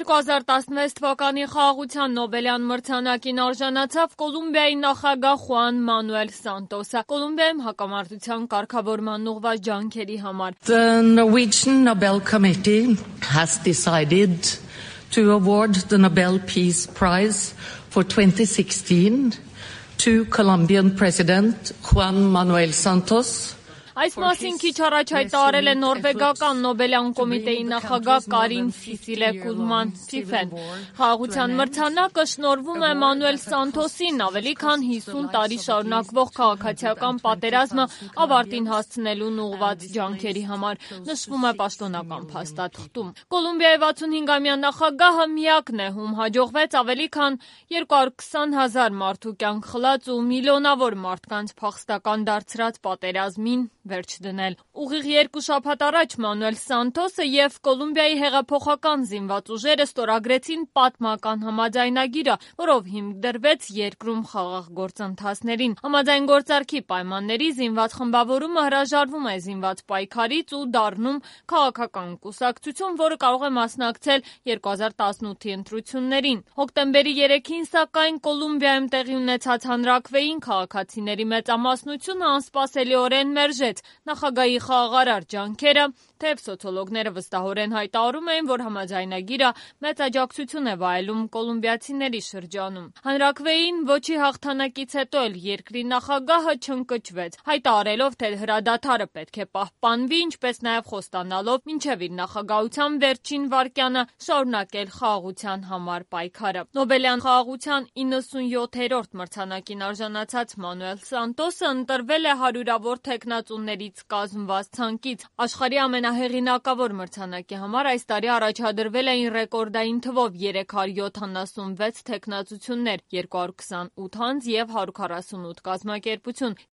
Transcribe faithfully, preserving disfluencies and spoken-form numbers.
երկու հազար տասնվեց թվականի խաղաղության Նոբելյան մրցանակին արժանացավ Կոլումբիայի նախագահ Խուան Մանուել Սանտոսը Կոլումբիայում հակամարտության կարգավորման ուղղված ջանքերի համար։ The Norwegian Nobel Committee has decided to award the Nobel Peace Prize for twenty sixteen to Colombian President Juan Manuel Santos. Այս մասին քիչ առաջ հայտարարել է նորվեգական Նոբելյան կոմիտեի նախագահ Կարին Սիսիլե Կուլման Ֆիֆեն։ Խաղաղության մրցանակը շնորհվում է Մանուել Սանտոսին ավելի քան հիսուն տարի շարունակվող քաղաքացիական պատերազմը ավարտին հասցնելուն ուղղված ջանքերի համար, նշվում է պաշտոնական փաստաթղթում։ Կոլումբիայի վաթսունհինգամյա նախագահը միակն է, ում հաջողվեց ավելի քան երկու հարյուր քսան հազար մարդու կյանք խլած ու միլիոնավոր մարդկանց փախստական դարձրած պատերազմին վերջ դնել։ Ուղիղ երկու շաբաթ առաջ Մանուել Սանտոսը եւ Կոլումբիայի հեղափոխական զինված ուժերը ստորագրեցին պատմական համաձայնագիրը, որով հիմք դրվեց երկրում խաղաղ գործընթացներին։ Համաձայն գործարքի պայմանների զինված խմբավորումը հրաժարվում է զինված պայքարից ու դառնում քաղաքական կուսակցություն, որը կարող է մասնակցել երկու հազար տասնութի ընտրություններին։ Հոկտեմբերի երեքին, սակայն, Կոլումբիայում տեղի ունեցած հանրաքվեին քաղաքացիների մեծամասնությունը անսպասելիորեն մերժեց նախագահի խաղաղարար ջանքերը, թեև սոցիոլոգները վստահորեն հայտարարում էին, որ համաձայնագիրը մեծ աջակցություն է վայելում կոլումբիացիների շրջանում։ Հանրաքվեին ոչի հաղթանակից հետո էլ երկրի նախագահը չընկճվեց, հայտարարելով, թե հրադադարը պետք է պահպանվի, ինչպես նաև խոստանալով մինչև իր նախագահության վերջին վայրկյանը շարունակել խաղաղության համար պայքարը։ Նոբելյան խաղաղության իննսունյոթերորդ մրցանակին արժանացած Մանուել Սանտոսը ընտրվել է հարյուրավոր թեկնածուներից կազմված ցանկից։ Աշխարհի ամենահեղինակավոր մրցանակի համար այս տարի առաջադրվել էին ռեկորդային թվով երեք հարյուր յոթանասունվեց թեկնածություններ, երկու հարյուր քսանութ անձ և հարյուր քառասունութ կազմակերպություն։